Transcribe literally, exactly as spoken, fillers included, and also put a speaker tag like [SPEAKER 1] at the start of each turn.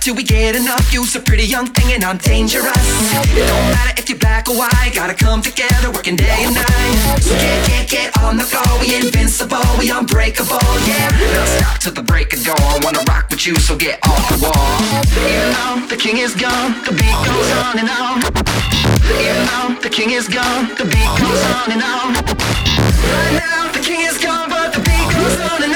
[SPEAKER 1] till we get enough. You's a pretty young thing and I'm dangerous. It don't matter if you're black or white, gotta come together, working day and night. So get, get, get on the floor, we invincible, we unbreakable, yeah. Don't stop till the break of dawn, wanna rock with you, so get off the wall. Even though the king is gone, the beat goes on and on. Even though the king is gone, the beat goes on and on. Right